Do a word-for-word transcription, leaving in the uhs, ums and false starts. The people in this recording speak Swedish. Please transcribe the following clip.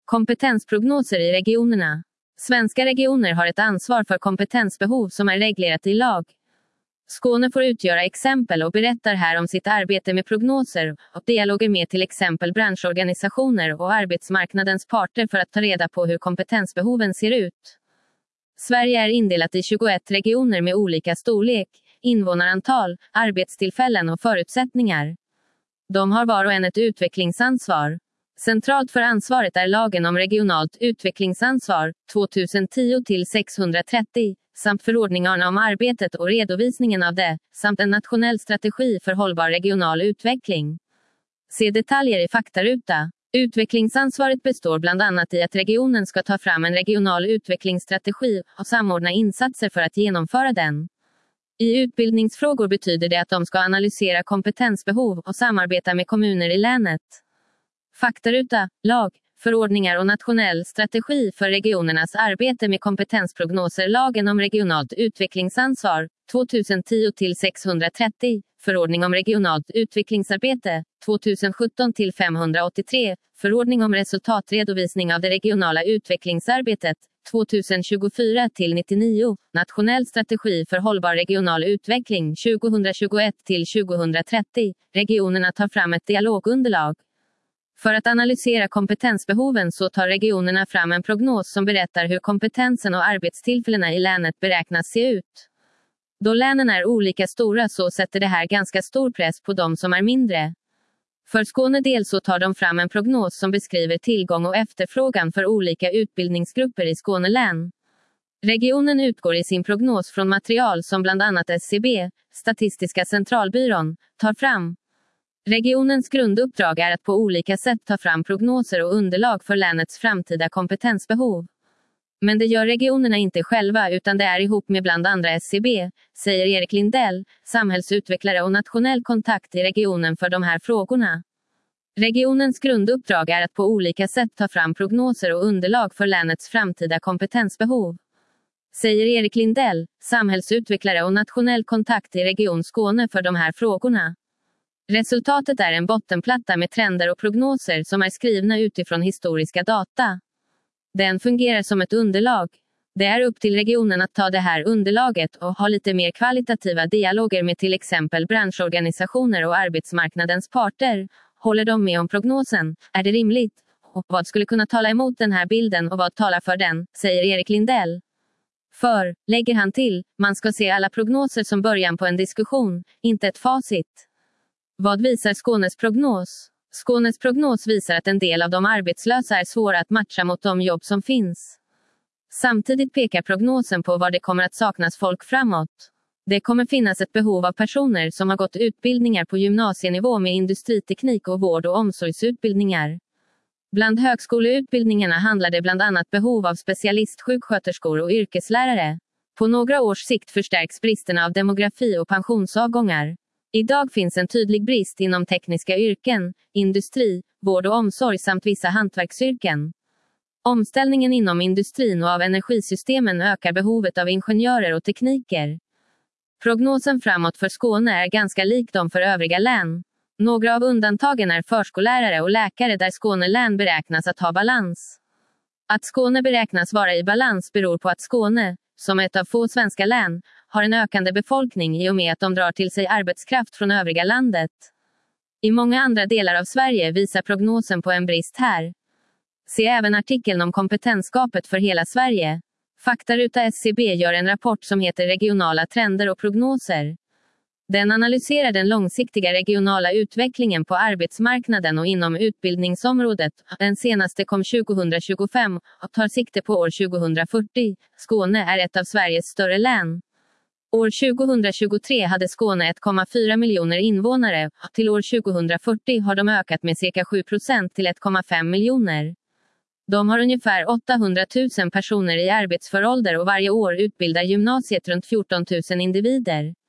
Kompetensprognoser i regionerna. Svenska regioner har ett ansvar för kompetensbehov som är reglerat i lag. Skåne får utgöra exempel och berättar här om sitt arbete med prognoser och dialoger med till exempel branschorganisationer och arbetsmarknadens parter för att ta reda på hur kompetensbehoven ser ut. Sverige är indelat i tjugoett regioner med olika storlek, invånarantal, arbetstillfällen och förutsättningar. De har var och en ett utvecklingsansvar. Centralt för ansvaret är lagen om regionalt utvecklingsansvar, tjugohundratio till sexhundratrettio, samt förordningarna om arbetet och redovisningen av det, samt en nationell strategi för hållbar regional utveckling. Se detaljer i faktaruta. Utvecklingsansvaret består bland annat i att regionen ska ta fram en regional utvecklingsstrategi och samordna insatser för att genomföra den. I utbildningsfrågor betyder det att de ska analysera kompetensbehov och samarbeta med kommuner i länet. Faktaruta, lag, förordningar och nationell strategi för regionernas arbete med kompetensprognoser. Lagen om regionalt utvecklingsansvar, tjugohundratio till sexhundratrettio, förordning om regionalt utvecklingsarbete, tjugosjutton till femhundraåttiotre, förordning om resultatredovisning av det regionala utvecklingsarbetet, tjugotjugofyra till nittionio, nationell strategi för hållbar regional utveckling tjugohundratjugoett till tjugohundratrettio, regionerna tar fram ett dialogunderlag. För att analysera kompetensbehoven så tar regionerna fram en prognos som berättar hur kompetensen och arbetstillfällena i länet beräknas se ut. Då länen är olika stora så sätter det här ganska stor press på de som är mindre. För Skåne del så tar de fram en prognos som beskriver tillgång och efterfrågan för olika utbildningsgrupper i Skåne län. Regionen utgår i sin prognos från material som bland annat S C B, Statistiska centralbyrån, tar fram. Regionens grunduppdrag är att på olika sätt ta fram prognoser och underlag för länets framtida kompetensbehov. Men det gör regionerna inte själva utan det är ihop med bland andra S C B, säger Erik Lindell, samhällsutvecklare och nationell kontakt i regionen för de här frågorna. Regionens grunduppdrag är att på olika sätt ta fram prognoser och underlag för länets framtida kompetensbehov. Säger Erik Lindell, samhällsutvecklare och nationell kontakt i Region Skåne för de här frågorna. Resultatet är en bottenplatta med trender och prognoser som är skrivna utifrån historiska data. Den fungerar som ett underlag. Det är upp till regionen att ta det här underlaget och ha lite mer kvalitativa dialoger med till exempel branschorganisationer och arbetsmarknadens parter. Håller de med om prognosen? Är det rimligt? Och vad skulle kunna tala emot den här bilden och vad talar för den, säger Erik Lindell. För, lägger han till, man ska se alla prognoser som början på en diskussion, inte ett facit. Vad visar Skånes prognos? Skånes prognos visar att en del av de arbetslösa är svåra att matcha mot de jobb som finns. Samtidigt pekar prognosen på var det kommer att saknas folk framåt. Det kommer finnas ett behov av personer som har gått utbildningar på gymnasienivå med industriteknik och vård- och omsorgsutbildningar. Bland högskoleutbildningarna handlar det bland annat behov av specialistsjuksköterskor och yrkeslärare. På några års sikt förstärks bristerna av demografi och pensionsavgångar. Idag finns en tydlig brist inom tekniska yrken, industri, vård och omsorg samt vissa hantverksyrken. Omställningen inom industrin och av energisystemen ökar behovet av ingenjörer och tekniker. Prognosen framåt för Skåne är ganska lik de för övriga län. Några av undantagen är förskollärare och läkare där Skåne län beräknas att ha balans. Att Skåne beräknas vara i balans beror på att Skåne, som ett av få svenska län, har en ökande befolkning i och med att de drar till sig arbetskraft från övriga landet. I många andra delar av Sverige visar prognosen på en brist här. Se även artikeln om kompetensgapet för hela Sverige. Faktaruta S C B gör en rapport som heter Regionala trender och prognoser. Den analyserar den långsiktiga regionala utvecklingen på arbetsmarknaden och inom utbildningsområdet. Den senaste kom tjugohundratjugofem och tar sikte på år tjugohundrafyrtio. Skåne är ett av Sveriges större län. År tjugohundratjugotre hade Skåne ett komma fyra miljoner invånare. Till år tjugohundrafyrtio har de ökat med cirka sju procent till ett komma fem miljoner. De har ungefär åttahundratusen personer i arbetsför ålder och varje år utbildar gymnasiet runt fjorton tusen individer.